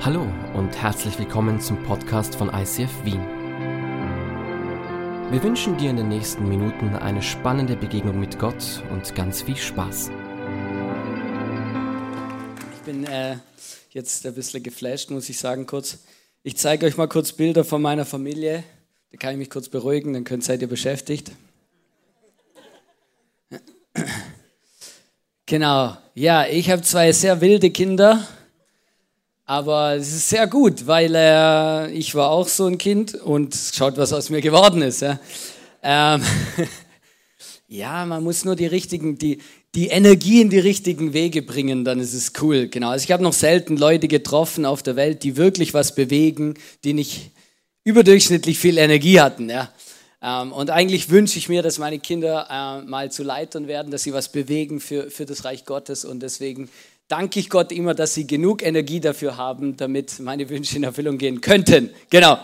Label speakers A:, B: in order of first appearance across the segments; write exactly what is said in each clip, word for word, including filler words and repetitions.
A: Hallo und herzlich willkommen zum Podcast von I C F Wien. Wir wünschen dir in den nächsten Minuten eine spannende Begegnung mit Gott und ganz viel Spaß.
B: Ich bin äh, jetzt ein bisschen geflasht, muss ich sagen, kurz. Ich zeige euch mal kurz Bilder von meiner Familie. Da kann ich mich kurz beruhigen, dann könnt, seid ihr beschäftigt. Genau, ja, ich habe zwei sehr wilde Kinder. Aber es ist sehr gut, weil äh, ich war auch so ein Kind und schaut, was aus mir geworden ist. Ja, ähm, ja man muss nur die richtigen, die, die Energie in die richtigen Wege bringen, dann ist es cool. Genau. Also ich habe noch selten Leute getroffen auf der Welt, die wirklich was bewegen, die nicht überdurchschnittlich viel Energie hatten. Ja. Ähm, und eigentlich wünsche ich mir, dass meine Kinder äh, mal zu Leitern werden, dass sie was bewegen für, für das Reich Gottes, und deswegen danke ich Gott immer, dass sie genug Energie dafür haben, damit meine Wünsche in Erfüllung gehen könnten. Genau.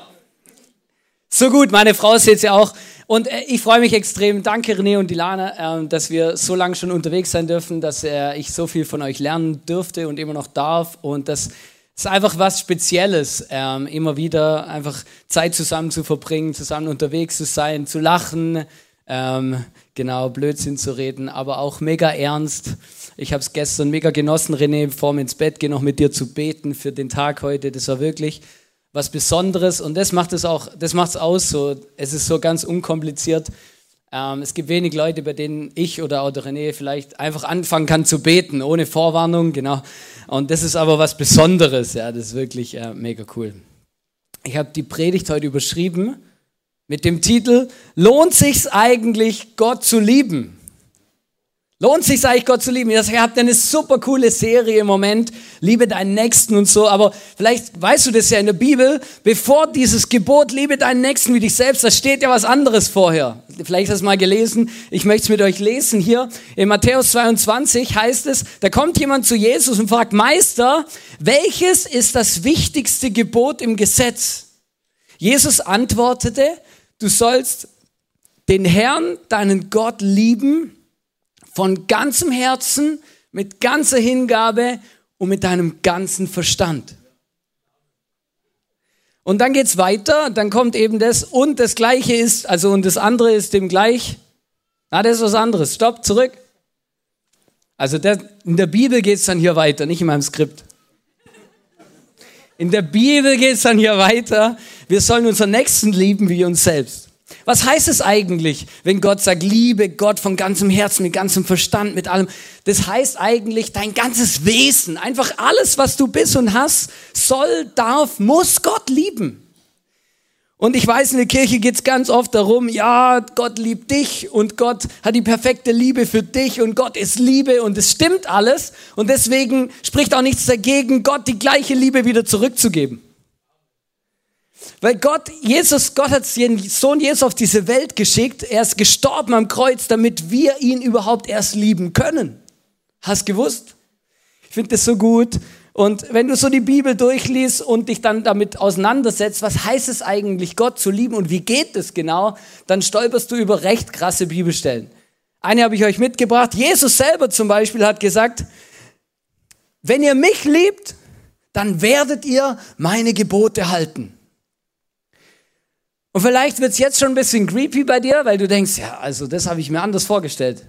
B: So gut, meine Frau ist jetzt ja auch. Und äh, ich freue mich extrem. Danke René und Ilana, äh, dass wir so lange schon unterwegs sein dürfen, dass äh, ich so viel von euch lernen durfte und immer noch darf. Und das ist einfach was Spezielles, äh, immer wieder einfach Zeit zusammen zu verbringen, zusammen unterwegs zu sein, zu lachen, ähm, genau, Blödsinn zu reden, aber auch mega ernst. Ich habe es gestern mega genossen, René, bevor wir ins Bett gehen, noch mit dir zu beten für den Tag heute. Das war wirklich was Besonderes, und das macht es auch, das macht es aus. So, es ist so ganz unkompliziert. Ähm, es gibt wenig Leute, bei denen ich oder auch der René vielleicht einfach anfangen kann zu beten, ohne Vorwarnung, genau. Und das ist aber was Besonderes, ja, das ist wirklich äh, mega cool. Ich habe die Predigt heute überschrieben mit dem Titel: Lohnt sich's eigentlich, Gott zu lieben? Lohnt sich eigentlich, Gott zu lieben? Ihr habt eine super coole Serie im Moment, liebe deinen Nächsten und so, aber vielleicht weißt du das ja in der Bibel, bevor dieses Gebot, liebe deinen Nächsten wie dich selbst, da steht ja was anderes vorher. Vielleicht hast du es mal gelesen, ich möchte es mit euch lesen hier. In Matthäus zweiundzwanzig heißt es, da kommt jemand zu Jesus und fragt: Meister, welches ist das wichtigste Gebot im Gesetz? Jesus antwortete: Du sollst den Herrn, deinen Gott, lieben, von ganzem Herzen, mit ganzer Hingabe und mit deinem ganzen Verstand. Und dann geht's weiter, dann kommt eben das, und das Gleiche ist, also und das andere ist dem gleich. Na, das ist was anderes. Stopp, zurück. Also das, in der Bibel geht's dann hier weiter, nicht in meinem Skript. In der Bibel geht's dann hier weiter. Wir sollen unseren Nächsten lieben wie uns selbst. Was heißt es eigentlich, wenn Gott sagt, liebe Gott von ganzem Herzen, mit ganzem Verstand, mit allem? Das heißt eigentlich, dein ganzes Wesen, einfach alles, was du bist und hast, soll, darf, muss Gott lieben. Und ich weiß, in der Kirche geht es ganz oft darum, ja, Gott liebt dich und Gott hat die perfekte Liebe für dich und Gott ist Liebe und es stimmt alles. Und deswegen spricht auch nichts dagegen, Gott die gleiche Liebe wieder zurückzugeben. Weil Gott, Jesus, Gott hat seinen Sohn Jesus auf diese Welt geschickt. Er ist gestorben am Kreuz, damit wir ihn überhaupt erst lieben können. Hast gewusst? Ich finde das so gut. Und wenn du so die Bibel durchliest und dich dann damit auseinandersetzt, was heißt es eigentlich, Gott zu lieben und wie geht es genau, dann stolperst du über recht krasse Bibelstellen. Eine habe ich euch mitgebracht. Jesus selber zum Beispiel hat gesagt: Wenn ihr mich liebt, dann werdet ihr meine Gebote halten. Und vielleicht wird es jetzt schon ein bisschen creepy bei dir, weil du denkst, ja, also das habe ich mir anders vorgestellt.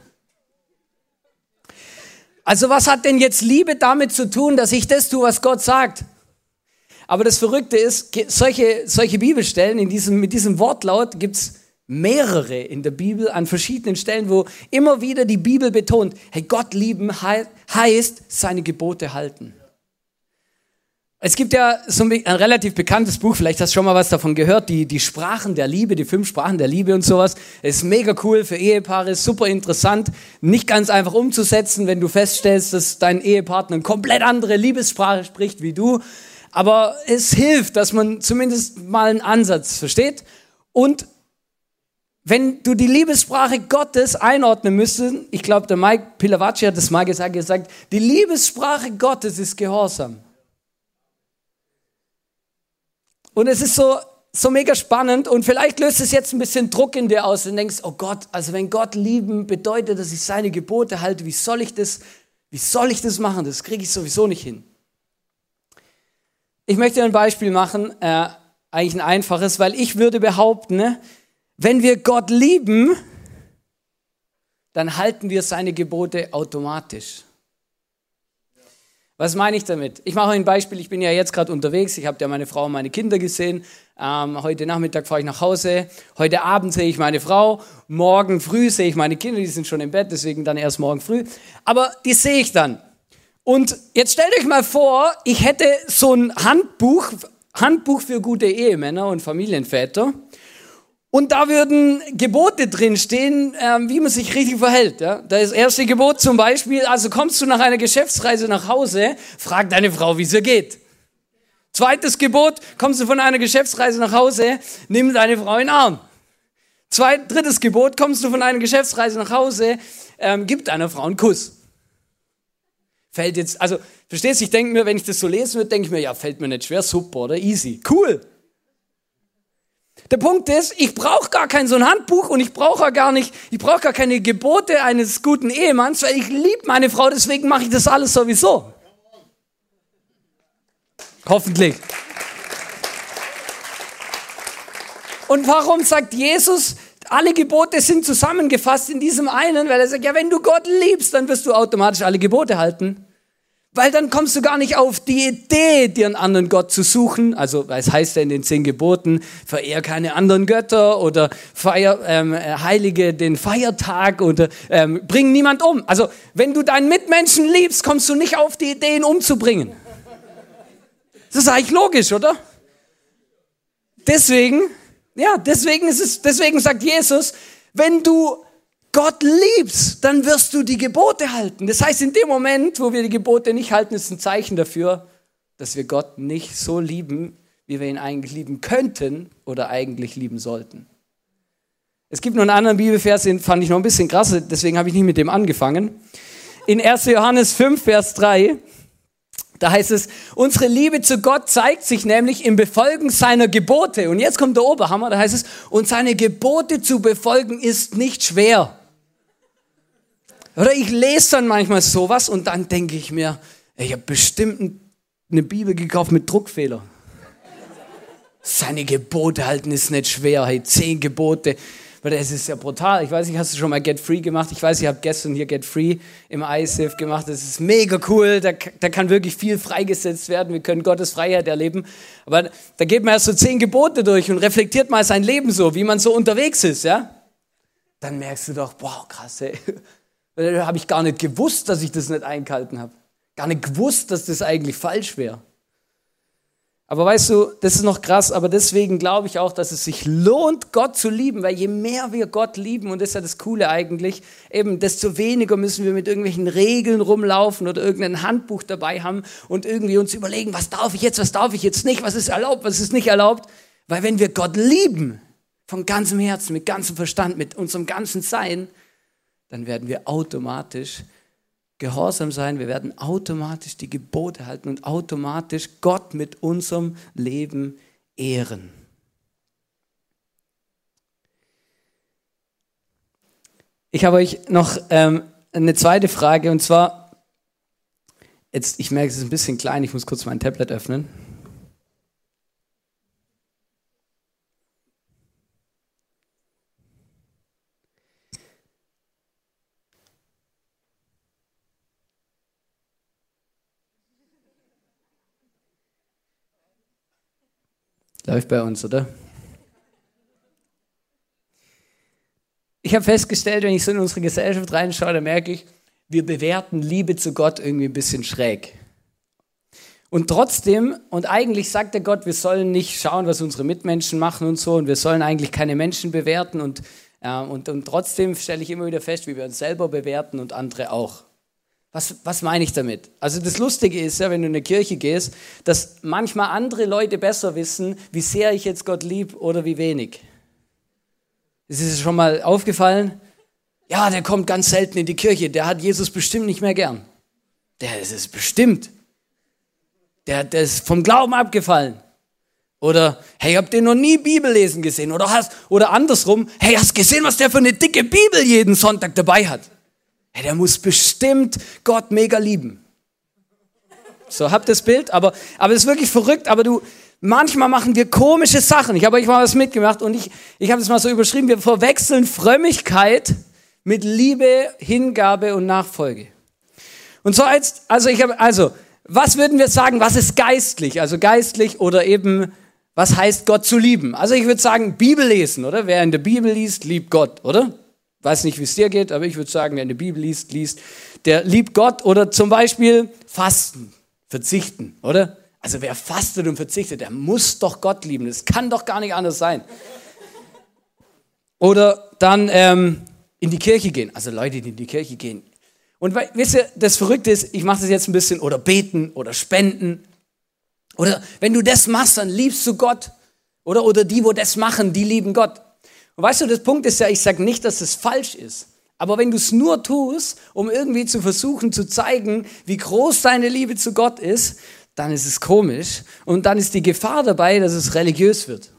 B: Also was hat denn jetzt Liebe damit zu tun, dass ich das tue, was Gott sagt? Aber das Verrückte ist, solche, solche Bibelstellen in diesem, mit diesem Wortlaut gibt es mehrere in der Bibel an verschiedenen Stellen, wo immer wieder die Bibel betont, hey, Gott lieben heißt seine Gebote halten. Es gibt ja so ein, ein relativ bekanntes Buch, vielleicht hast du schon mal was davon gehört, die, die Sprachen der Liebe, die fünf Sprachen der Liebe und sowas. Es ist mega cool für Ehepaare, super interessant, nicht ganz einfach umzusetzen, wenn du feststellst, dass dein Ehepartner eine komplett andere Liebessprache spricht wie du. Aber es hilft, dass man zumindest mal einen Ansatz versteht. Und wenn du die Liebessprache Gottes einordnen müsstest, ich glaube, der Mike Pilavacci hat das mal gesagt, gesagt, die Liebessprache Gottes ist Gehorsam. Und es ist so, so mega spannend, und vielleicht löst es jetzt ein bisschen Druck in dir aus und denkst, oh Gott, also wenn Gott lieben bedeutet, dass ich seine Gebote halte, wie soll ich das, wie soll ich das machen? Das kriege ich sowieso nicht hin. Ich möchte ein Beispiel machen, äh, eigentlich ein einfaches, weil ich würde behaupten, ne, wenn wir Gott lieben, dann halten wir seine Gebote automatisch. Was meine ich damit? Ich mache euch ein Beispiel. Ich bin ja jetzt gerade unterwegs. Ich habe ja meine Frau und meine Kinder gesehen. Ähm, heute Nachmittag fahre ich nach Hause. Heute Abend sehe ich meine Frau. Morgen früh sehe ich meine Kinder. Die sind schon im Bett, deswegen dann erst morgen früh. Aber die sehe ich dann. Und jetzt stellt euch mal vor, ich hätte so ein Handbuch, Handbuch für gute Ehemänner und Familienväter. Und da würden Gebote drinstehen, äh, wie man sich richtig verhält. Ja? Da ist das erste Gebot zum Beispiel, also kommst du nach einer Geschäftsreise nach Hause, frag deine Frau, wie es ihr geht. Zweites Gebot, kommst du von einer Geschäftsreise nach Hause, nimm deine Frau in den Arm. Zweit, drittes Gebot, kommst du von einer Geschäftsreise nach Hause, ähm, gib deiner Frau einen Kuss. Fällt jetzt, also, verstehst du, ich denke mir, wenn ich das so lesen würde, denke ich mir, ja, fällt mir nicht schwer, super oder easy, cool. Der Punkt ist, ich brauche gar kein so ein Handbuch und ich brauche gar nicht, ich brauche gar keine Gebote eines guten Ehemanns, weil ich liebe meine Frau, deswegen mache ich das alles sowieso. Hoffentlich. Und warum sagt Jesus, alle Gebote sind zusammengefasst in diesem einen? Weil er sagt, ja, wenn du Gott liebst, dann wirst du automatisch alle Gebote halten. Weil dann kommst du gar nicht auf die Idee, dir einen anderen Gott zu suchen. Also, es heißt ja in den zehn Geboten, verehr keine anderen Götter oder feier, ähm, heilige den Feiertag oder ähm, bring niemand um. Also, wenn du deinen Mitmenschen liebst, kommst du nicht auf die Idee, ihn umzubringen. Das ist eigentlich logisch, oder? Deswegen, ja, deswegen ist es, deswegen sagt Jesus, wenn du Gott liebst, dann wirst du die Gebote halten. Das heißt, in dem Moment, wo wir die Gebote nicht halten, ist ein Zeichen dafür, dass wir Gott nicht so lieben, wie wir ihn eigentlich lieben könnten oder eigentlich lieben sollten. Es gibt noch einen anderen Bibelvers, den fand ich noch ein bisschen krass, deswegen habe ich nicht mit dem angefangen. In erster Johannes fünf, Vers drei, da heißt es, unsere Liebe zu Gott zeigt sich nämlich im Befolgen seiner Gebote. Und jetzt kommt der Oberhammer, da heißt es, und seine Gebote zu befolgen ist nicht schwer. Oder ich lese dann manchmal sowas und dann denke ich mir, ich habe bestimmt eine Bibel gekauft mit Druckfehler. Seine Gebote halten ist nicht schwer, hey, zehn Gebote. Weil das ist ja brutal. Ich weiß nicht, hast du schon mal Get Free gemacht? Ich weiß, ich habe gestern hier Get Free im I S I F gemacht. Das ist mega cool. Da, da kann wirklich viel freigesetzt werden. Wir können Gottes Freiheit erleben. Aber da geht man erst so zehn Gebote durch und reflektiert mal sein Leben so, wie man so unterwegs ist, ja? Dann merkst du doch, wow, krass, ey. Da habe ich gar nicht gewusst, dass ich das nicht eingehalten habe. Gar nicht gewusst, dass das eigentlich falsch wäre. Aber weißt du, das ist noch krass, aber deswegen glaube ich auch, dass es sich lohnt, Gott zu lieben, weil je mehr wir Gott lieben, und das ist ja das Coole eigentlich, eben desto weniger müssen wir mit irgendwelchen Regeln rumlaufen oder irgendein Handbuch dabei haben und irgendwie uns überlegen, was darf ich jetzt, was darf ich jetzt nicht, was ist erlaubt, was ist nicht erlaubt. Weil wenn wir Gott lieben, von ganzem Herzen, mit ganzem Verstand, mit unserem ganzen Sein, dann werden wir automatisch gehorsam sein, wir werden automatisch die Gebote halten und automatisch Gott mit unserem Leben ehren. Ich habe euch noch ähm, eine zweite Frage und zwar, jetzt, ich merke, es ist ein bisschen klein, ich muss kurz mein Tablet öffnen. Läuft bei uns, oder? Ich habe festgestellt, wenn ich so in unsere Gesellschaft reinschaue, da merke ich, wir bewerten Liebe zu Gott irgendwie ein bisschen schräg. Und trotzdem, und eigentlich sagt der Gott, wir sollen nicht schauen, was unsere Mitmenschen machen und so, und wir sollen eigentlich keine Menschen bewerten. Und, äh, und, und trotzdem stelle ich immer wieder fest, wie wir uns selber bewerten und andere auch. Was, was meine ich damit? Also das Lustige ist ja, wenn du in eine Kirche gehst, dass manchmal andere Leute besser wissen, wie sehr ich jetzt Gott lieb oder wie wenig. Ist es schon mal aufgefallen? Ja, der kommt ganz selten in die Kirche, der hat Jesus bestimmt nicht mehr gern. Der ist es bestimmt. Der, der ist vom Glauben abgefallen. Oder, hey, habt ihr noch nie Bibel lesen gesehen? Oder, hast, oder andersrum, hey, hast gesehen, was der für eine dicke Bibel jeden Sonntag dabei hat? Hey, der muss bestimmt Gott mega lieben. So, habt das Bild, aber, aber es ist wirklich verrückt, aber du, manchmal machen wir komische Sachen. Ich habe euch mal was mitgemacht und ich, ich habe es mal so überschrieben, wir verwechseln Frömmigkeit mit Liebe, Hingabe und Nachfolge. Und so als, also ich habe, also, was würden wir sagen, was ist geistlich? Also geistlich oder eben, was heißt Gott zu lieben? Also ich würde sagen, Bibel lesen, oder? Wer in der Bibel liest, liebt Gott, oder? Weiß nicht, wie es dir geht, aber ich würde sagen, wer in der Bibel liest, liest, der liebt Gott. Oder zum Beispiel Fasten, verzichten, oder? Also wer fastet und verzichtet, der muss doch Gott lieben. Das kann doch gar nicht anders sein. Oder dann ähm, in die Kirche gehen. Also Leute, die in die Kirche gehen. Und wisst ihr, das Verrückte ist, ich mache das jetzt ein bisschen, oder beten oder spenden. Oder wenn du das machst, dann liebst du Gott. Oder, oder die, wo das machen, die lieben Gott. Und weißt du, das Punkt ist ja, ich sage nicht, dass es falsch ist. Aber wenn du es nur tust, um irgendwie zu versuchen zu zeigen, wie groß deine Liebe zu Gott ist, dann ist es komisch. Und dann ist die Gefahr dabei, dass es religiös wird.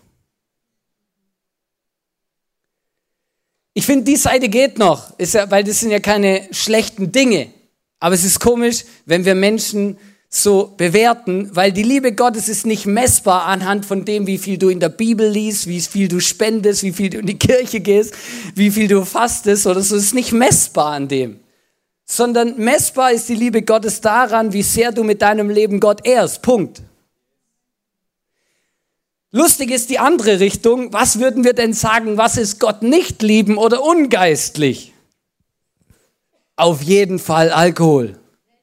B: Ich finde, die Seite geht noch, ist ja, weil das sind ja keine schlechten Dinge. Aber es ist komisch, wenn wir Menschen so bewerten, weil die Liebe Gottes ist nicht messbar anhand von dem, wie viel du in der Bibel liest, wie viel du spendest, wie viel du in die Kirche gehst, wie viel du fastest oder so. Es ist nicht messbar an dem. Sondern messbar ist die Liebe Gottes daran, wie sehr du mit deinem Leben Gott ehrst. Punkt. Lustig ist die andere Richtung. Was würden wir denn sagen, was ist Gott nicht lieben oder ungeistlich? Auf jeden Fall Alkohol.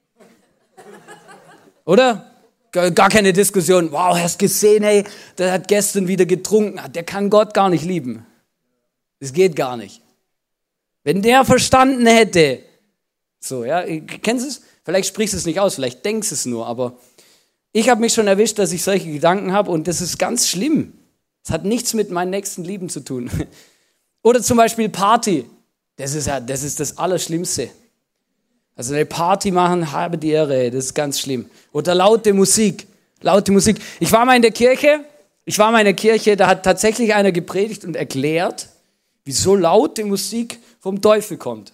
B: Oder? Gar keine Diskussion. Wow, hast gesehen, hey, der hat gestern wieder getrunken. Der kann Gott gar nicht lieben. Das geht gar nicht. Wenn der verstanden hätte, so, ja, kennst du es? Vielleicht sprichst du es nicht aus, vielleicht denkst du es nur, aber ich habe mich schon erwischt, dass ich solche Gedanken habe und das ist ganz schlimm. Das hat nichts mit meinen nächsten Lieben zu tun. Oder zum Beispiel Party. Das ist ja, das ist das Allerschlimmste. Also eine Party machen, habe die Ehre, das ist ganz schlimm. Oder laute Musik, laute Musik. Ich war mal in der Kirche, ich war mal in der Kirche, da hat tatsächlich einer gepredigt und erklärt, wieso laute Musik vom Teufel kommt.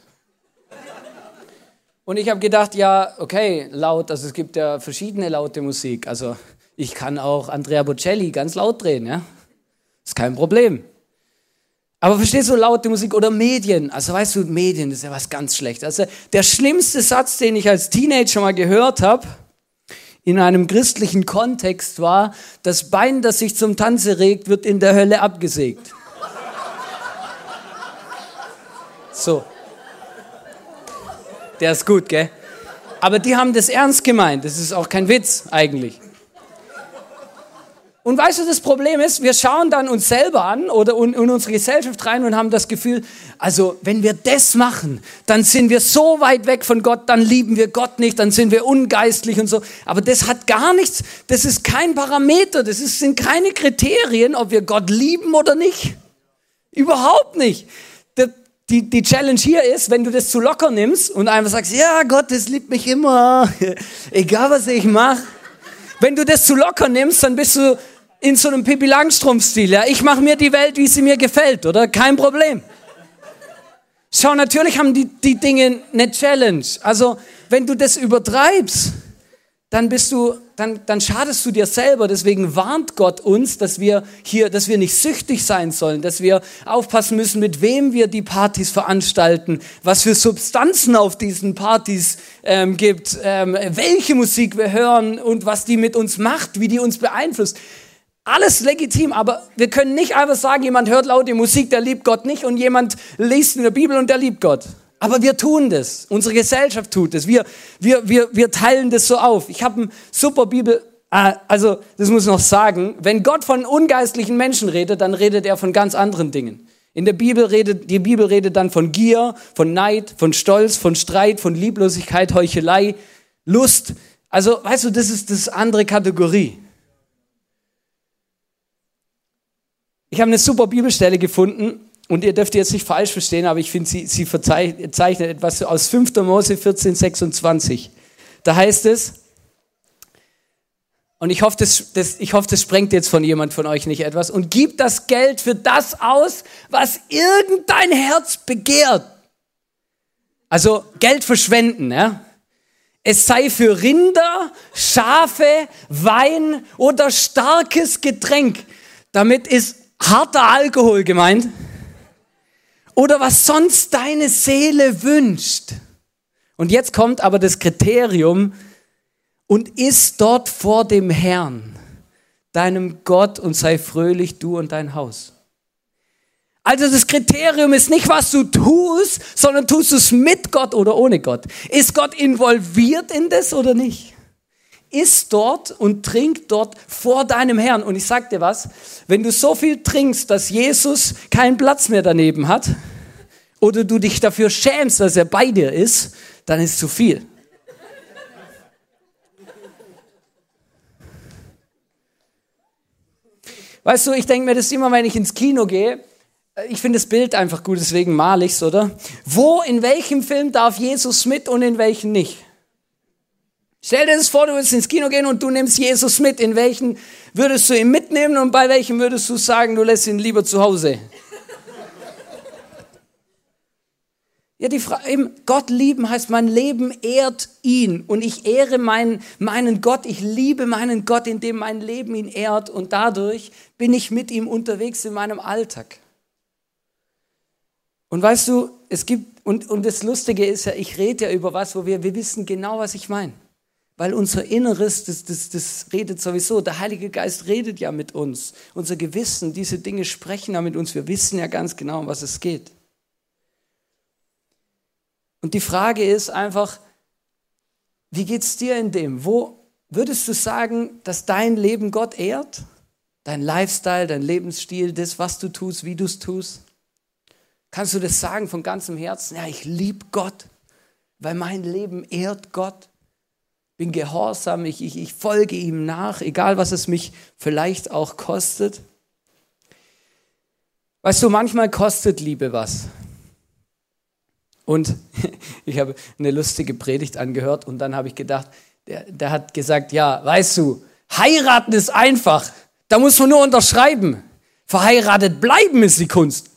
B: Und ich habe gedacht, ja, okay, laut, also es gibt ja verschiedene laute Musik. Also ich kann auch Andrea Bocelli ganz laut drehen, ja. Ist kein Problem. Aber verstehst du, laute Musik oder Medien? Also weißt du, Medien, das ist ja was ganz Schlechtes. Also der schlimmste Satz, den ich als Teenager mal gehört habe, in einem christlichen Kontext war, das Bein, das sich zum Tanze regt, wird in der Hölle abgesägt. So. Der ist gut, gell? Aber die haben das ernst gemeint. Das ist auch kein Witz eigentlich. Und weißt du, das Problem ist, wir schauen dann uns selber an oder in unsere Gesellschaft rein und haben das Gefühl, also wenn wir das machen, dann sind wir so weit weg von Gott, dann lieben wir Gott nicht, dann sind wir ungeistlich und so. Aber das hat gar nichts, das ist kein Parameter, das ist, sind keine Kriterien, ob wir Gott lieben oder nicht. Überhaupt nicht. Die, die Challenge hier ist, wenn du das zu locker nimmst und einfach sagst, ja, Gott, das liebt mich immer, egal was ich mache. Wenn du das zu locker nimmst, dann bist du in so einem Pippi Langstrumpf-Stil. Ja? Ich mache mir die Welt, wie sie mir gefällt, oder? Kein Problem. Schau, natürlich haben die, die Dinge eine Challenge. Also, wenn du das übertreibst, dann bist du, dann, dann schadest du dir selber. Deswegen warnt Gott uns, dass wir hier, dass wir nicht süchtig sein sollen, dass wir aufpassen müssen, mit wem wir die Partys veranstalten, was für Substanzen auf diesen Partys ähm, gibt, ähm, welche Musik wir hören und was die mit uns macht, wie die uns beeinflusst. Alles legitim, aber wir können nicht einfach sagen, jemand hört laute Musik, der liebt Gott nicht und jemand liest in der Bibel und der liebt Gott. Aber wir tun das. Unsere Gesellschaft tut das. Wir, wir, wir, wir teilen das so auf. Ich habe eine super Bibel, äh, also das muss ich noch sagen, wenn Gott von ungeistlichen Menschen redet, dann redet er von ganz anderen Dingen. In der Bibel redet, die Bibel redet dann von Gier, von Neid, von Stolz, von Streit, von Lieblosigkeit, Heuchelei, Lust. Also, weißt du, das ist das andere Kategorie. Ich habe eine super Bibelstelle gefunden. Und ihr dürft jetzt nicht falsch verstehen, aber ich finde, sie, sie verzeichnet etwas aus fünfter Mose vierzehn, sechsundzwanzig. Da heißt es, und ich hoffe, das, das, ich hoffe, das sprengt jetzt von jemand von euch nicht etwas, und gib das Geld für das aus, was irgendein Herz begehrt. Also Geld verschwenden, ja. es sei für Rinder, Schafe, Wein oder starkes Getränk. Damit ist harter Alkohol gemeint. Oder was sonst deine Seele wünscht. Und jetzt kommt aber das Kriterium: und iss dort vor dem Herrn, deinem Gott, und sei fröhlich, du und dein Haus. Also das Kriterium ist nicht, was du tust, sondern tust du es mit Gott oder ohne Gott. Ist Gott involviert in das oder nicht? Iss dort und trink dort vor deinem Herrn. Und ich sag dir was, wenn du so viel trinkst, dass Jesus keinen Platz mehr daneben hat, oder du dich dafür schämst, dass er bei dir ist, dann ist zu viel. Weißt du, ich denke mir das immer, wenn ich ins Kino gehe. Ich finde das Bild einfach gut, deswegen male ich es, oder? Wo, in welchem Film darf Jesus mit und in welchen nicht? Stell dir das vor, du würdest ins Kino gehen und du nimmst Jesus mit. In welchen würdest du ihn mitnehmen und bei welchem würdest du sagen, du lässt ihn lieber zu Hause? Ja, die Frage, eben, Gott lieben heißt, mein Leben ehrt ihn. Und ich ehre meinen, meinen Gott, ich liebe meinen Gott, indem mein Leben ihn ehrt. Und dadurch bin ich mit ihm unterwegs in meinem Alltag. Und weißt du, es gibt, und, und das Lustige ist ja, ich rede ja über was, wo wir, wir wissen genau, was ich meine. Weil unser Inneres, das, das, das redet sowieso, der Heilige Geist redet ja mit uns. Unser Gewissen, diese Dinge sprechen ja mit uns, wir wissen ja ganz genau, um was es geht. Und die Frage ist einfach, wie geht's dir in dem? Wo würdest du sagen, dass dein Leben Gott ehrt? Dein Lifestyle, dein Lebensstil, das, was du tust, wie du es tust? Kannst du das sagen von ganzem Herzen? Ja, ich liebe Gott, weil mein Leben ehrt Gott. Bin gehorsam, ich, ich, ich folge ihm nach, egal was es mich vielleicht auch kostet. Weißt du, manchmal kostet Liebe was. Und ich habe eine lustige Predigt angehört und dann habe ich gedacht, der, der hat gesagt, ja, weißt du, heiraten ist einfach, da muss man nur unterschreiben. Verheiratet bleiben ist die Kunst.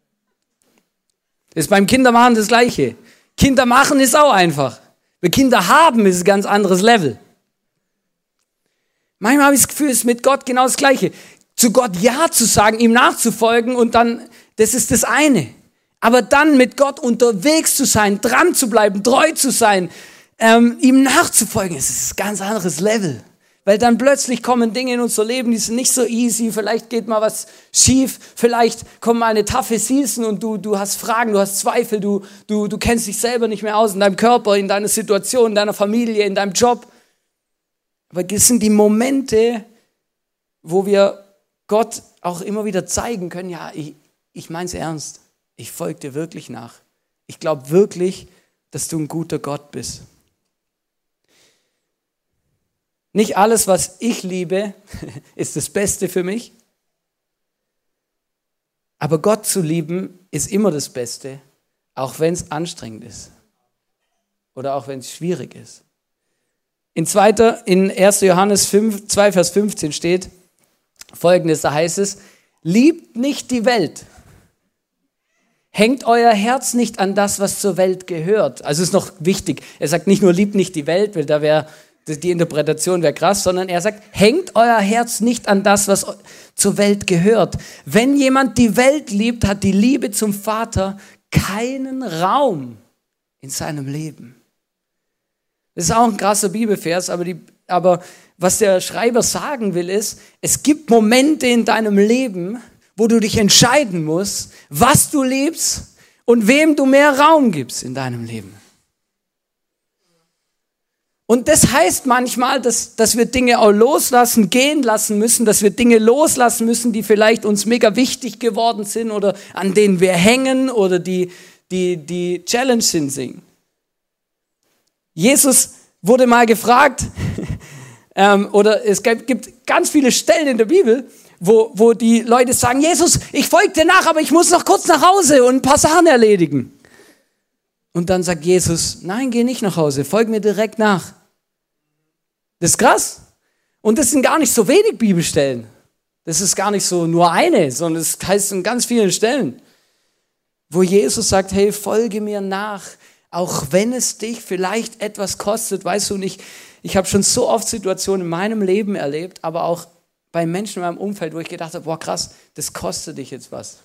B: Ist beim Kindermachen das Gleiche. Kinder machen ist auch einfach. Bei Kinder haben ist ein ganz anderes Level. Manchmal habe ich das Gefühl, es ist mit Gott genau das Gleiche. Zu Gott Ja zu sagen, ihm nachzufolgen und dann, das ist das eine. Aber dann mit Gott unterwegs zu sein, dran zu bleiben, treu zu sein, ähm, ihm nachzufolgen, das ist ein ganz anderes Level. Weil dann plötzlich kommen Dinge in unser Leben, die sind nicht so easy, vielleicht geht mal was schief, vielleicht kommt mal eine taffe Season und du, du hast Fragen, du hast Zweifel, du, du, du kennst dich selber nicht mehr aus in deinem Körper, in deiner Situation, in deiner Familie, in deinem Job. Aber das sind die Momente, wo wir Gott auch immer wieder zeigen können, ja, ich, ich meine es ernst, ich folge dir wirklich nach. Ich glaube wirklich, dass du ein guter Gott bist. Nicht alles, was ich liebe, ist das Beste für mich. Aber Gott zu lieben, ist immer das Beste, auch wenn es anstrengend ist. Oder auch wenn es schwierig ist. In, zweiter, in erster Johannes fünf, zwei Vers fünfzehn steht Folgendes, da heißt es, liebt nicht die Welt. Hängt euer Herz nicht an das, was zur Welt gehört. Also ist noch wichtig. Er sagt nicht nur, liebt nicht die Welt, weil da wäre die Interpretation wäre krass, sondern er sagt, hängt euer Herz nicht an das, was zur Welt gehört. Wenn jemand die Welt liebt, hat die Liebe zum Vater keinen Raum in seinem Leben. Das ist auch ein krasser Bibelvers, aber, die, aber was der Schreiber sagen will, ist, es gibt Momente in deinem Leben, wo du dich entscheiden musst, was du liebst und wem du mehr Raum gibst in deinem Leben. Und das heißt manchmal, dass, dass wir Dinge auch loslassen, gehen lassen müssen, dass wir Dinge loslassen müssen, die vielleicht uns mega wichtig geworden sind oder an denen wir hängen oder die, die, die Challenge sind. Singen. Jesus wurde mal gefragt, ähm, oder es gibt ganz viele Stellen in der Bibel, wo, wo die Leute sagen, Jesus, ich folge dir nach, aber ich muss noch kurz nach Hause und ein paar Sachen erledigen. Und dann sagt Jesus, nein, geh nicht nach Hause, folg mir direkt nach. Das ist krass. Und das sind gar nicht so wenig Bibelstellen. Das ist gar nicht so nur eine, sondern es heißt an ganz vielen Stellen, wo Jesus sagt, hey, folge mir nach. Auch wenn es dich vielleicht etwas kostet, weißt du nicht, ich habe schon so oft Situationen in meinem Leben erlebt, aber auch bei Menschen in meinem Umfeld, wo ich gedacht habe, boah krass, das kostet dich jetzt was.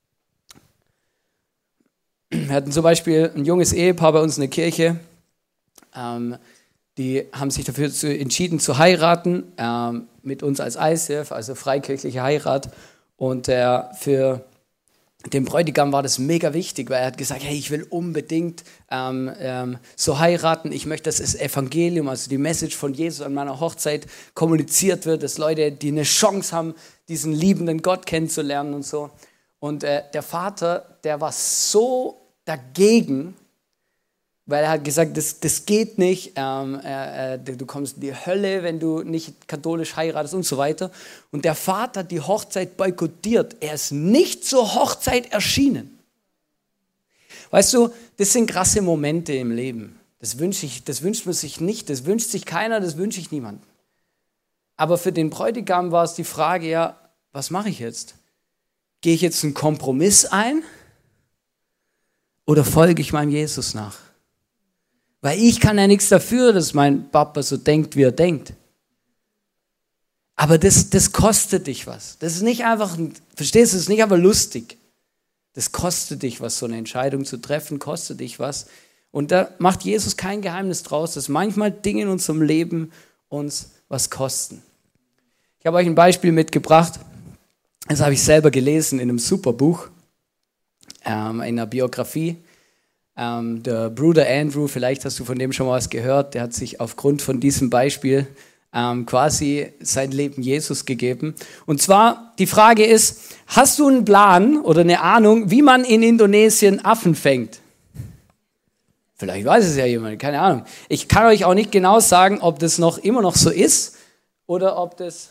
B: Wir hatten zum Beispiel ein junges Ehepaar bei uns in der Kirche, ähm, die haben sich dafür zu, entschieden zu heiraten, ähm, mit uns als I C F, also freikirchliche Heirat. Und äh, für den Bräutigam war das mega wichtig, weil er hat gesagt, hey, ich will unbedingt ähm, ähm, so heiraten. Ich möchte, dass das Evangelium, also die Message von Jesus an meiner Hochzeit kommuniziert wird, dass Leute, die eine Chance haben, diesen liebenden Gott kennenzulernen und so. Und äh, der Vater, der war so dagegen, weil er hat gesagt, das, das geht nicht, ähm, äh, du kommst in die Hölle, wenn du nicht katholisch heiratest und so weiter. Und der Vater hat die Hochzeit boykottiert. Er ist nicht zur Hochzeit erschienen. Weißt du, das sind krasse Momente im Leben. Das wünsche ich, das wünscht man sich nicht, das wünscht sich keiner, das wünsche ich niemandem. Aber für den Bräutigam war es die Frage, ja, was mache ich jetzt? Gehe ich jetzt einen Kompromiss ein oder folge ich meinem Jesus nach? Weil ich kann ja nichts dafür, dass mein Papa so denkt, wie er denkt. Aber das, das kostet dich was. Das ist nicht einfach, verstehst du, das ist nicht einfach lustig. Das kostet dich was, so eine Entscheidung zu treffen, kostet dich was. Und da macht Jesus kein Geheimnis draus, dass manchmal Dinge in unserem Leben uns was kosten. Ich habe euch ein Beispiel mitgebracht. Das habe ich selber gelesen in einem super Buch, ähm, in einer Biografie. Ähm, der Bruder Andrew, vielleicht hast du von dem schon mal was gehört, der hat sich aufgrund von diesem Beispiel ähm, quasi sein Leben Jesus gegeben. Und zwar, die Frage ist, hast du einen Plan oder eine Ahnung, wie man in Indonesien Affen fängt? Vielleicht weiß es ja jemand, keine Ahnung. Ich kann euch auch nicht genau sagen, ob das noch immer noch so ist oder ob das,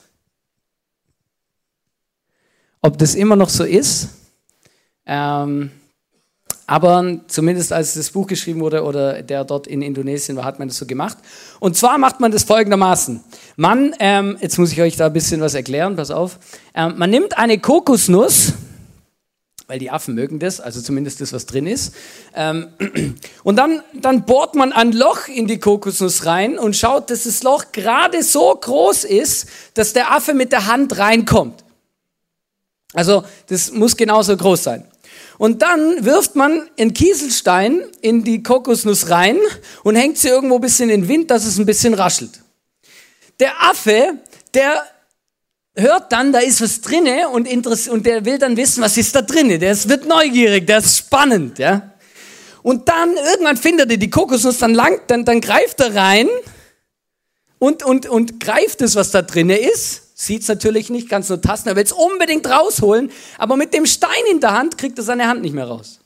B: ob das immer noch so ist. Ähm, Aber zumindest als das Buch geschrieben wurde oder der dort in Indonesien war, hat man das so gemacht. Und zwar macht man das folgendermaßen. Man, ähm, jetzt muss ich euch da ein bisschen was erklären, pass auf. Ähm, man nimmt eine Kokosnuss, weil die Affen mögen das, also zumindest das, was drin ist. Ähm, und dann, dann bohrt man ein Loch in die Kokosnuss rein und schaut, dass das Loch gerade so groß ist, dass der Affe mit der Hand reinkommt. Also das muss genauso groß sein. Und dann wirft man einen Kieselstein in die Kokosnuss rein und hängt sie irgendwo ein bisschen in den Wind, dass es ein bisschen raschelt. Der Affe, der hört dann, da ist was drinne und, und der will dann wissen, was ist da drinne. Der wird neugierig, der ist spannend. Ja? Und dann, irgendwann findet er die Kokosnuss, dann, lang, dann, dann greift er rein und, und, und greift es, was da drinne ist. Sieht es natürlich nicht, kann es nur tasten, er will es unbedingt rausholen, aber mit dem Stein in der Hand kriegt er seine Hand nicht mehr raus.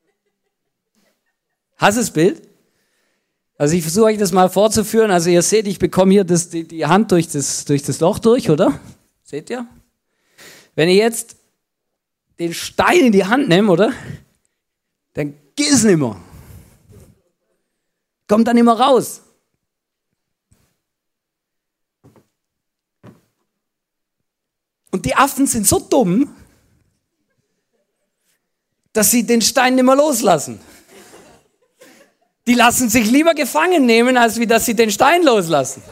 B: Hast du das Bild? Also ich versuche euch das mal vorzuführen. Also ihr seht, ich bekomme hier das, die, die Hand durch das, durch das Loch durch, oder? Seht ihr? Wenn ich jetzt den Stein in die Hand nehme, oder? Dann geht es nicht mehr. Kommt dann nicht mehr raus. Und die Affen sind so dumm, dass sie den Stein nicht mehr loslassen. Die lassen sich lieber gefangen nehmen, als wie dass sie den Stein loslassen.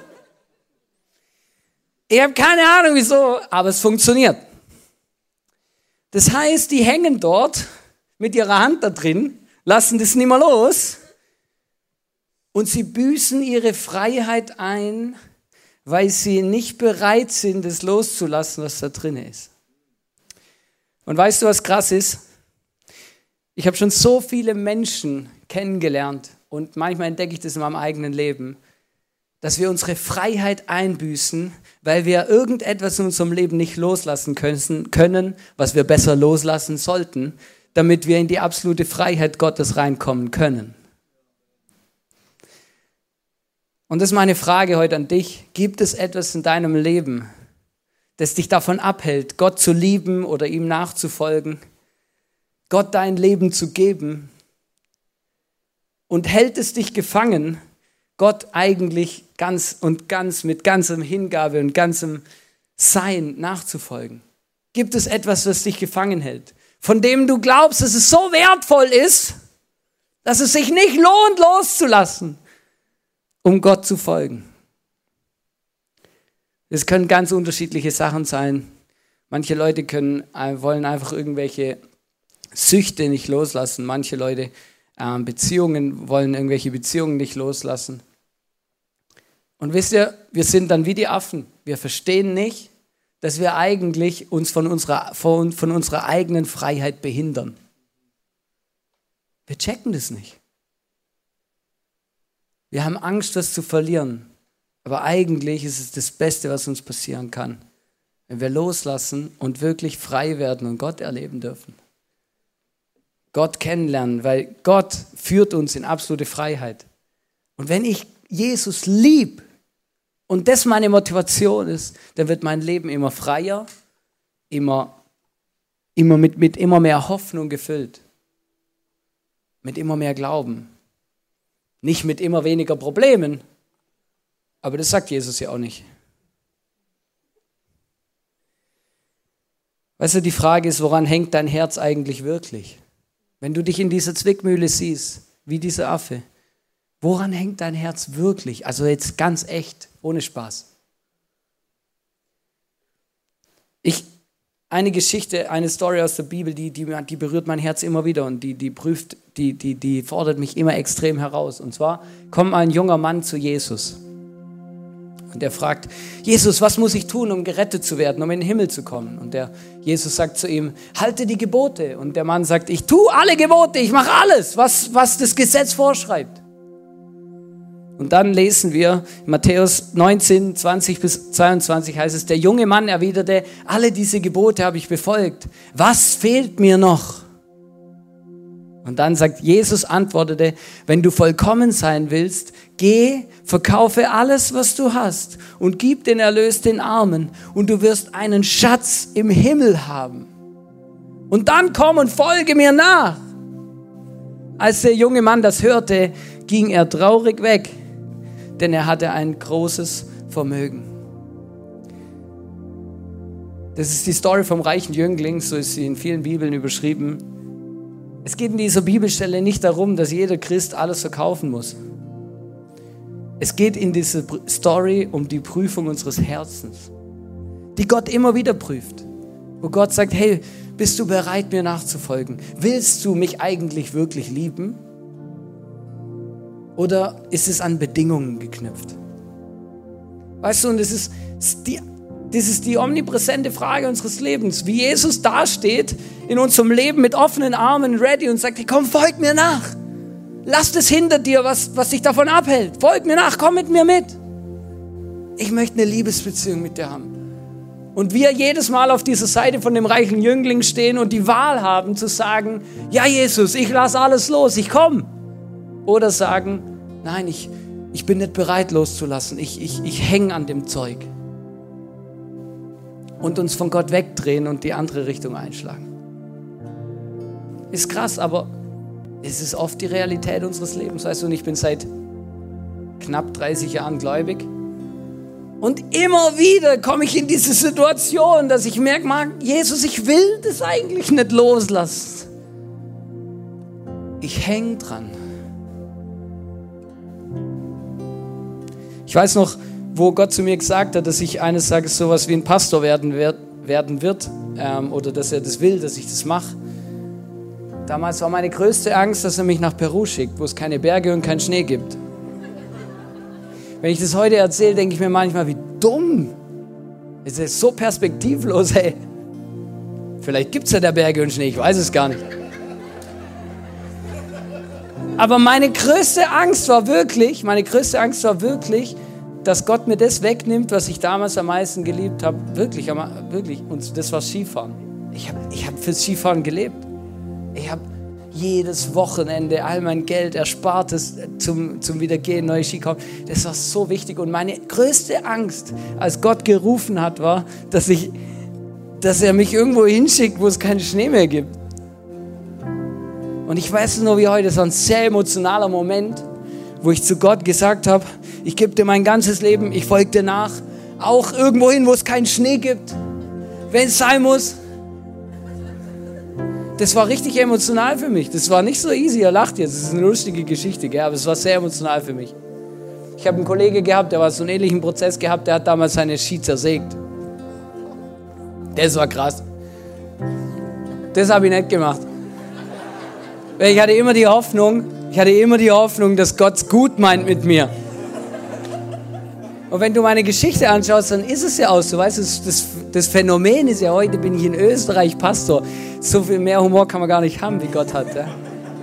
B: Ich habe keine Ahnung wieso, aber es funktioniert. Das heißt, die hängen dort mit ihrer Hand da drin, lassen das nicht mehr los und sie büßen ihre Freiheit ein, weil sie nicht bereit sind, das loszulassen, was da drin ist. Und weißt du, was krass ist? Ich habe schon so viele Menschen kennengelernt und manchmal entdecke ich das in meinem eigenen Leben, dass wir unsere Freiheit einbüßen, weil wir irgendetwas in unserem Leben nicht loslassen können, was wir besser loslassen sollten, damit wir in die absolute Freiheit Gottes reinkommen können. Und das ist meine Frage heute an dich. Gibt es etwas in deinem Leben, das dich davon abhält, Gott zu lieben oder ihm nachzufolgen, Gott dein Leben zu geben? Und hält es dich gefangen, Gott eigentlich ganz und ganz mit ganzem Hingabe und ganzem Sein nachzufolgen? Gibt es etwas, das dich gefangen hält, von dem du glaubst, dass es so wertvoll ist, Dass es sich nicht lohnt, loszulassen, um Gott zu folgen. Es können ganz unterschiedliche Sachen sein. Manche Leute können, wollen einfach irgendwelche Süchte nicht loslassen. Manche Leute äh, Beziehungen wollen irgendwelche Beziehungen nicht loslassen. Und wisst ihr, wir sind dann wie die Affen. Wir verstehen nicht, dass wir eigentlich uns von unserer, von, von unserer eigenen Freiheit behindern. Wir checken das nicht. Wir haben Angst, das zu verlieren. Aber eigentlich ist es das Beste, was uns passieren kann, wenn wir loslassen und wirklich frei werden und Gott erleben dürfen. Gott kennenlernen, weil Gott führt uns in absolute Freiheit. Und wenn ich Jesus lieb und das meine Motivation ist, dann wird mein Leben immer freier, immer, immer mit, mit immer mehr Hoffnung gefüllt, mit immer mehr Glauben. Nicht mit immer weniger Problemen, aber das sagt Jesus ja auch nicht. Weißt du, die Frage ist, woran hängt dein Herz eigentlich wirklich? Wenn du dich in dieser Zwickmühle siehst, wie dieser Affe, woran hängt dein Herz wirklich? Also jetzt ganz echt, ohne Spaß. Ich, eine Geschichte, eine Story aus der Bibel, die, die, die berührt mein Herz immer wieder und die, die prüft, die, die, die fordert mich immer extrem heraus. Und zwar kommt ein junger Mann zu Jesus. Und er fragt, Jesus, was muss ich tun, um gerettet zu werden, um in den Himmel zu kommen? Und der Jesus sagt zu ihm, halte die Gebote. Und der Mann sagt, ich tue alle Gebote, ich mache alles, was, was das Gesetz vorschreibt. Und dann lesen wir, in Matthäus neunzehn, zwanzig bis zweiundzwanzig heißt es, der junge Mann erwiderte, alle diese Gebote habe ich befolgt. Was fehlt mir noch? Und dann sagt Jesus, antwortete, wenn du vollkommen sein willst, geh, verkaufe alles, was du hast und gib den Erlös den Armen und du wirst einen Schatz im Himmel haben. Und dann komm und folge mir nach. Als der junge Mann das hörte, ging er traurig weg, denn er hatte ein großes Vermögen. Das ist die Story vom reichen Jüngling, so ist sie in vielen Bibeln überschrieben. Es geht in dieser Bibelstelle nicht darum, dass jeder Christ alles verkaufen muss. Es geht in dieser Story um die Prüfung unseres Herzens, die Gott immer wieder prüft. Wo Gott sagt, hey, bist du bereit, mir nachzufolgen? Willst du mich eigentlich wirklich lieben? Oder ist es an Bedingungen geknüpft? Weißt du, und das ist die Das ist die omnipräsente Frage unseres Lebens. Wie Jesus dasteht in unserem Leben mit offenen Armen ready und sagt, hey, komm, folg mir nach. Lass das hinter dir, was, was dich davon abhält. Folg mir nach, komm mit mir mit. Ich möchte eine Liebesbeziehung mit dir haben. Und wir jedes Mal auf dieser Seite von dem reichen Jüngling stehen und die Wahl haben zu sagen, ja Jesus, ich lasse alles los, ich komme. Oder sagen, nein, ich, ich bin nicht bereit loszulassen, ich, ich, ich hänge an dem Zeug. Und uns von Gott wegdrehen und die andere Richtung einschlagen. Ist krass, aber es ist oft die Realität unseres Lebens. Weißt du, und ich bin seit knapp dreißig Jahren gläubig. Und immer wieder komme ich in diese Situation, dass ich merke, Jesus, ich will das eigentlich nicht loslassen. Ich hänge dran. Ich weiß noch, wo Gott zu mir gesagt hat, dass ich eines Tages sowas wie ein Pastor werden wird, werden wird ähm, oder dass er das will, dass ich das mache. Damals war meine größte Angst, dass er mich nach Peru schickt, wo es keine Berge und keinen Schnee gibt. Wenn ich das heute erzähle, denke ich mir manchmal, wie dumm. Es ist so perspektivlos, ey. Vielleicht gibt es ja da Berge und Schnee, ich weiß es gar nicht. Aber meine größte Angst war wirklich, meine größte Angst war wirklich, dass Gott mir das wegnimmt, was ich damals am meisten geliebt habe. Wirklich, wirklich. Und das war Skifahren. Ich habe ich hab fürs Skifahren gelebt. Ich habe jedes Wochenende all mein Geld Erspartes zum, zum Wiedergehen, neue Ski kaufen. Das war so wichtig. Und meine größte Angst, als Gott gerufen hat, war, dass, ich, dass er mich irgendwo hinschickt, wo es keinen Schnee mehr gibt. Und ich weiß nur wie heute, es war ein sehr emotionaler Moment, wo ich zu Gott gesagt habe, ich gebe dir mein ganzes Leben, ich folge dir nach, auch irgendwo hin, wo es keinen Schnee gibt, wenn es sein muss. das war richtig emotional für mich. Das war nicht so easy, er lacht jetzt, das ist eine lustige Geschichte, gell? Aber es war sehr emotional für mich. Ich habe einen Kollegen gehabt, der war so einen ähnlichen Prozess gehabt, der hat damals seine Ski zersägt. Das war krass. Das habe ich nicht gemacht. Weil ich hatte immer die Hoffnung, ich hatte immer die Hoffnung, dass Gott es gut meint mit mir. Und wenn du meine Geschichte anschaust, dann ist es ja auch so, weißt du, das, das Phänomen ist ja, heute bin ich in Österreich Pastor. So viel mehr Humor kann man gar nicht haben, wie Gott hat. Ja?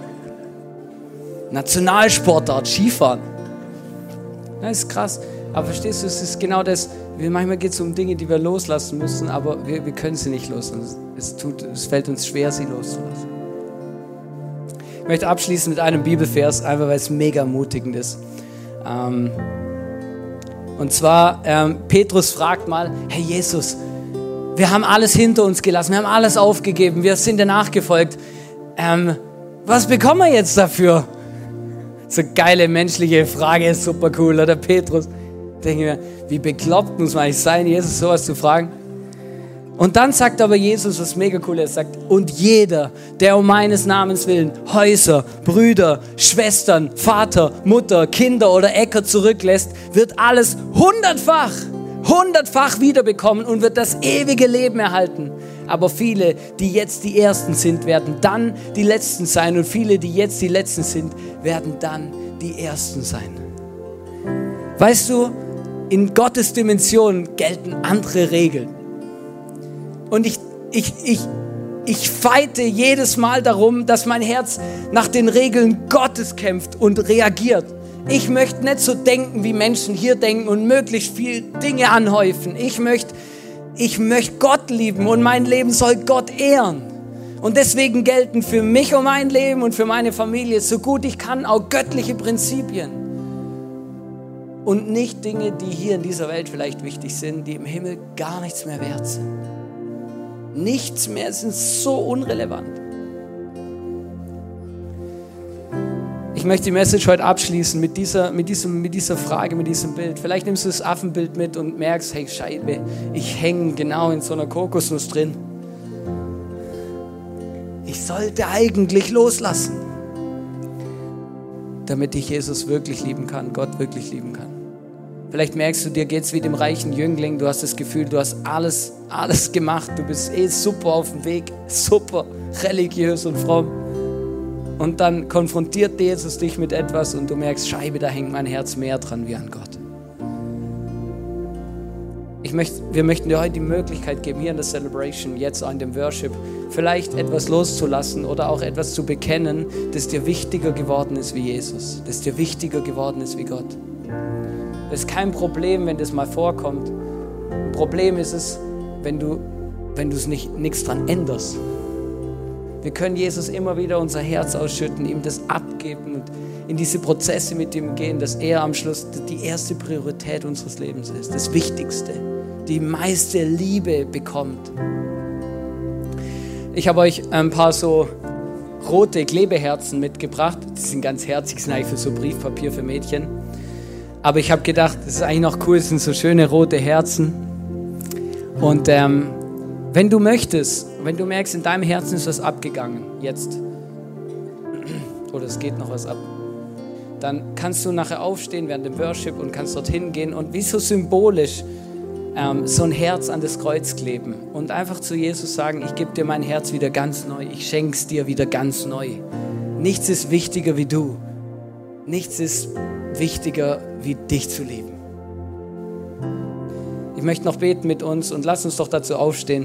B: Nationalsportart, Skifahren. Das ist krass. Aber verstehst du, es ist genau das, manchmal geht es um Dinge, die wir loslassen müssen, aber wir, wir können sie nicht loslassen. Es, tut, es fällt uns schwer, sie loszulassen. Ich möchte abschließen mit einem Bibelvers, einfach weil es mega ermutigend ist. Ähm, und zwar, ähm, Petrus fragt mal, hey Jesus, wir haben alles hinter uns gelassen, wir haben alles aufgegeben, wir sind dir nachgefolgt. Ähm, was bekommen wir jetzt dafür? So geile menschliche Frage, super cool, oder Petrus? Denke mir, wie bekloppt muss man eigentlich sein, Jesus sowas zu fragen? Und dann sagt aber Jesus, was mega cool ist, sagt, und jeder, der um meines Namens willen Häuser, Brüder, Schwestern, Vater, Mutter, Kinder oder Äcker zurücklässt, wird alles hundertfach, hundertfach wiederbekommen und wird das ewige Leben erhalten. Aber viele, die jetzt die Ersten sind, werden dann die Letzten sein. Und viele, die jetzt die Letzten sind, werden dann die Ersten sein. Weißt du, in Gottes Dimension gelten andere Regeln. Und ich, ich, ich, ich fighte jedes Mal darum, dass mein Herz nach den Regeln Gottes kämpft und reagiert. Ich möchte nicht so denken, wie Menschen hier denken und möglichst viel Dinge anhäufen. Ich möchte, ich möchte Gott lieben und mein Leben soll Gott ehren. Und deswegen gelten für mich und mein Leben und für meine Familie so gut ich kann auch göttliche Prinzipien. Und nicht Dinge, die hier in dieser Welt vielleicht wichtig sind, die im Himmel gar nichts mehr wert sind. Nichts mehr, sind so unrelevant. Ich möchte die Message heute abschließen mit dieser, mit diesem, mit dieser Frage, mit diesem Bild. Vielleicht nimmst du das Affenbild mit und merkst, hey Scheibe, ich hänge genau in so einer Kokosnuss drin. Ich sollte eigentlich loslassen, damit ich Jesus wirklich lieben kann, Gott wirklich lieben kann. Vielleicht merkst du, dir geht es wie dem reichen Jüngling, du hast das Gefühl, du hast alles, alles gemacht, du bist eh super auf dem Weg, super religiös und fromm. Und dann konfrontiert Jesus dich mit etwas und du merkst, Scheibe, da hängt mein Herz mehr dran wie an Gott. Ich möchte, wir möchten dir heute die Möglichkeit geben, hier in der Celebration, jetzt auch in dem Worship, vielleicht etwas loszulassen oder auch etwas zu bekennen, das dir wichtiger geworden ist wie Jesus, das dir wichtiger geworden ist wie Gott. Das ist kein Problem, wenn das mal vorkommt. Ein Problem ist es, wenn du, wenn du es nicht, nichts dran änderst. Wir können Jesus immer wieder unser Herz ausschütten, ihm das abgeben und in diese Prozesse mit ihm gehen, dass er am Schluss die erste Priorität unseres Lebens ist, das Wichtigste, die meiste Liebe bekommt. Ich habe euch ein paar so rote Klebeherzen mitgebracht. Die sind ganz herzig, sind eigentlich für so Briefpapier für Mädchen. Aber ich habe gedacht, das ist eigentlich noch cool, es sind so schöne rote Herzen. Und ähm, wenn du möchtest, wenn du merkst, in deinem Herzen ist was abgegangen, jetzt, oder es geht noch was ab, dann kannst du nachher aufstehen während dem Worship und kannst dorthin gehen und wie so symbolisch ähm, so ein Herz an das Kreuz kleben und einfach zu Jesus sagen, ich gebe dir mein Herz wieder ganz neu, ich schenke es dir wieder ganz neu. Nichts ist wichtiger wie du. Nichts ist wichtiger, wie dich zu lieben. Ich möchte noch beten mit uns und lass uns doch dazu aufstehen.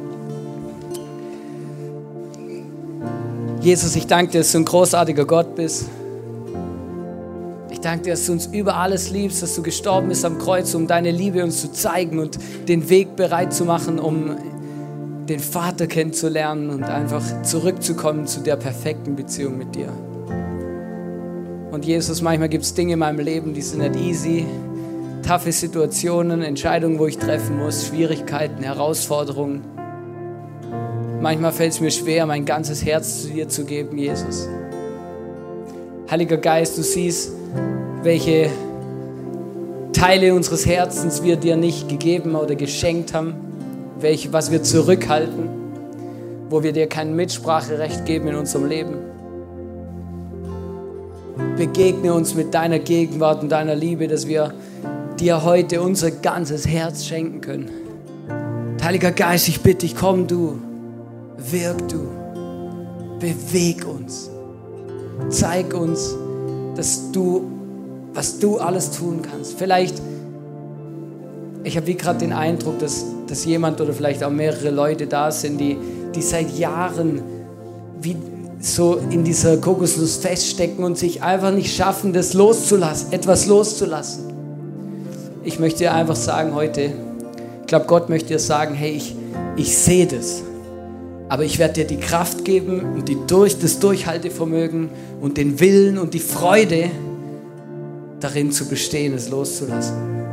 B: Jesus, ich danke dir, dass du ein großartiger Gott bist. Ich danke dir, dass du uns über alles liebst, dass du gestorben bist am Kreuz, um deine Liebe uns zu zeigen und den Weg bereit zu machen, um den Vater kennenzulernen und einfach zurückzukommen zu der perfekten Beziehung mit dir. Und Jesus, manchmal gibt es Dinge in meinem Leben, die sind nicht easy. Taffe Situationen, Entscheidungen, wo ich treffen muss, Schwierigkeiten, Herausforderungen. Manchmal fällt es mir schwer, mein ganzes Herz zu dir zu geben, Jesus. Heiliger Geist, du siehst, welche Teile unseres Herzens wir dir nicht gegeben oder geschenkt haben, welche, was wir zurückhalten. wo wir dir kein Mitspracherecht geben in unserem Leben. Begegne uns mit deiner Gegenwart und deiner Liebe, dass wir dir heute unser ganzes Herz schenken können. Heiliger Geist, ich bitte dich, komm du, wirk du, beweg uns, zeig uns, dass du, was du alles tun kannst. Vielleicht, ich habe wie gerade den Eindruck, dass, dass jemand oder vielleicht auch mehrere Leute da sind, die, die seit Jahren wie so in dieser Kokosnuss feststecken und sich einfach nicht schaffen, das loszulassen, etwas loszulassen. Ich möchte dir einfach sagen heute, ich glaube, Gott möchte dir sagen, hey, ich, ich sehe das, aber ich werde dir die Kraft geben und die durch, das Durchhaltevermögen und den Willen und die Freude, darin zu bestehen, es loszulassen.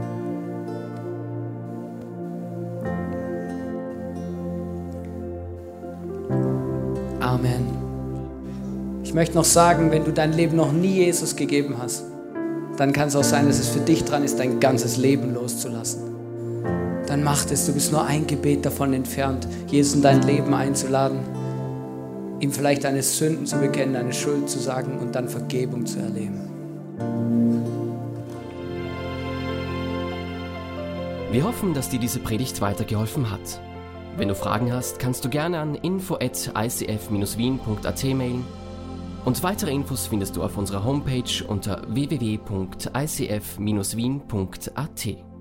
B: Amen. Ich möchte noch sagen, wenn du dein Leben noch nie Jesus gegeben hast, dann kann es auch sein, dass es für dich dran ist, dein ganzes Leben loszulassen. Dann mach es, du bist nur ein Gebet davon entfernt, Jesus in dein Leben einzuladen, ihm vielleicht deine Sünden zu bekennen, deine Schuld zu sagen und dann Vergebung zu erleben.
A: Wir hoffen, dass dir diese Predigt weitergeholfen hat. Wenn du Fragen hast, kannst du gerne an info at i c f dash wien punkt a t mailen. Und weitere Infos findest du auf unserer Homepage unter w w w punkt i c f dash wien punkt a t.